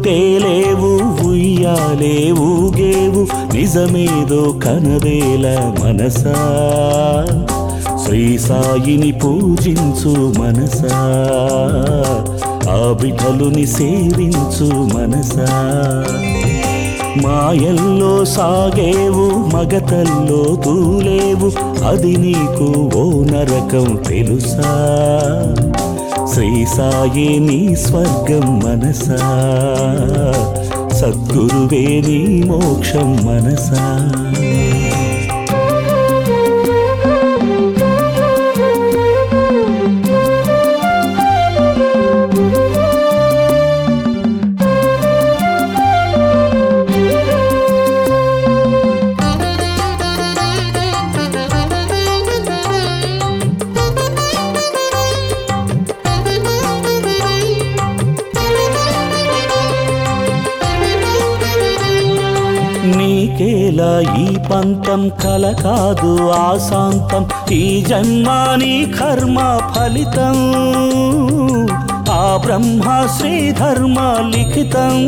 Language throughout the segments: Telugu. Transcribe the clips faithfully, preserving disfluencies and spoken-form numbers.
తేలేవు ఉయ్యాలే ఊగేవు నిజమేదో కనవేల మనసా శ్రీ సాయిని పూజించు మనసా ఆ బిడ్డలుని సేవించు మనసా మాయల్లో సాగేవు మగతల్లో తూలేవు అది నీకు ఓ నరకం తెలుసా శ్రీ సాయే నీ స్వర్గం మనసా సద్గురువే నీ మోక్షం మనసా నీకేలా ఈ పంతం కల కాదు ఆశాంతం ఈ జన్మాని కర్మ ఫలితం ఆ బ్రహ్మ శ్రీధర్మ లిఖితం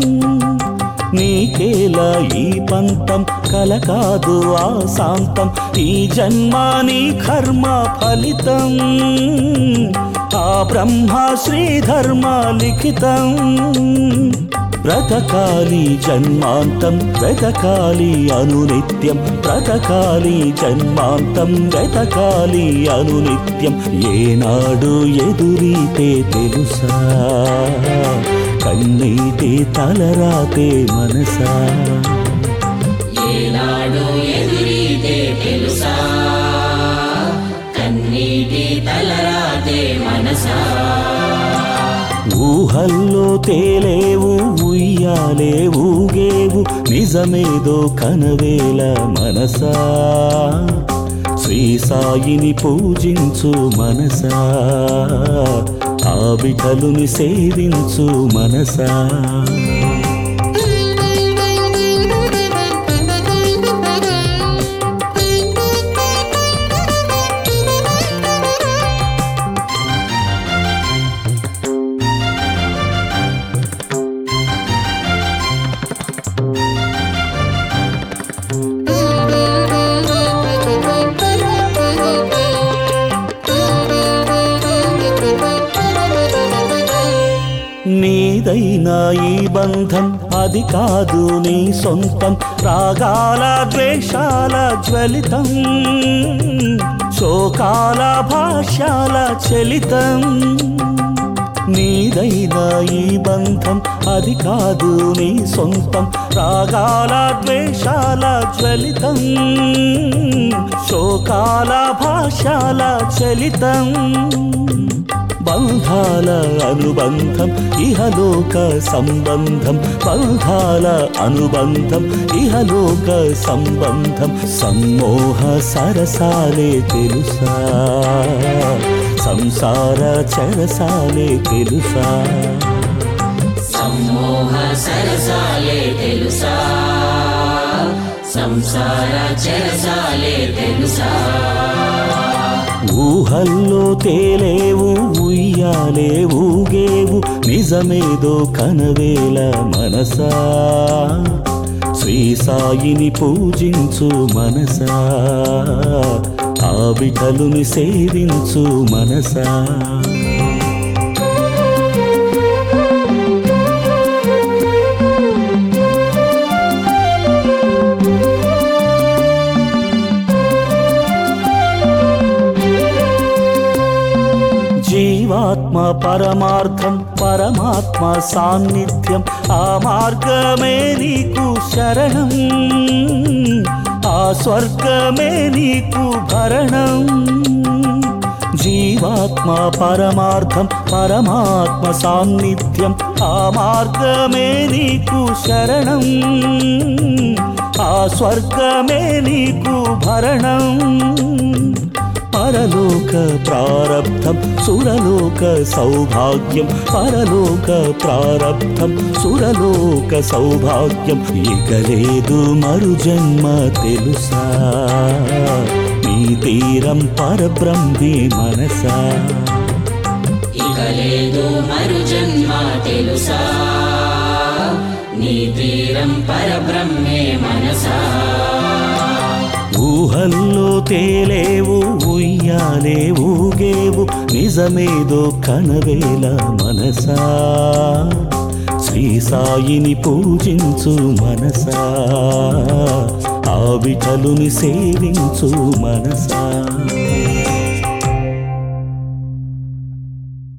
నీకేలా ఈ పంతం కల కాదు ఆశాంతం ఈ జన్మాని కర్మ ఫలితం ఆ బ్రహ్మ శ్రీధర్మ లిఖితం బ్రతకాలి జన్మాంతం వెతకాలి అనునిత్యం బ్రతకాలి జన్మాంతం వెతకాలి అనునిత్యం ఏనాడు ఎదురీతే తెలుసా కన్నీటి తలరాతే మనసా ఏనాడు ఎదురీతే తెలుసా కన్నీటి తలరాతే మనసా ఊహల్లో తేలేవు ఉయ్యాలే ఊగేవు నిజమేదో కనవేల మనసా శ్రీ సాయిని పూజించు మనసా ఆ బిడ్డలుని సేవించు మనసా నీదైనా ఈ బంధం అది కాదు నీ సొంతం రాగాల ద్వేషాల జ్వలితం శోకాల భాష్యాల చలితం నీదైనా ఈ బంధం అది కాదు నీ సొంతం రాగాల ద్వేషాల జ్వలితం శోకాల భాష్యాల చలితం బంధాల అనుబంధం ఇహలోక సంబంధం బంధాల అనుబంధం ఇహలోక సంబంధం సమ్మోహ సరసాలే తెలుసా సంసార చరసాలే తెలుసా సమ్మోహ సరసాలే తెలుసా సంసార చరసాలే తెలుసా ఊహల్లో తేలేవు ఉయ్యాలే ఊగేవు నిజమేదో కనవేల మనసా శ్రీ సాయిని పూజించు మనసా ఆ బిడ్డలుని సేవించు మనసా జీవాత్మ పరమార్థం పరమాత్మ సాన్నిధ్యం ఆ మార్గమే నీకు శరణం ఆ స్వర్గమే నీకు భరణం జీవాత్మ పరమార్థం పరమాత్మ సాన్నిధ్యం ఆ మార్గమే నీకు శరణం ఆ స్వర్గమే నీకు భరణం పరలోక ప్రారబ్ధం సురలోక సౌభాగ్యం పరలోక ప్రారబ్ధం సురలోక సౌభాగ్యం ఇక లేదు మరు జన్మ తెలుసా నీ తీరం పరబ్రహ్మే మనసా ఇక లేదు మరు జన్మ తెలుసా నీ తీరం పరబ్రహ్మే మనసా ఊహల్లో తేలేవు ఉయ్యాలే ఊగేవు నిజమేదో కనవేల మనసా శ్రీ సాయిని పూజించు మనసా ఆ విఠలుని సేవించు మనసా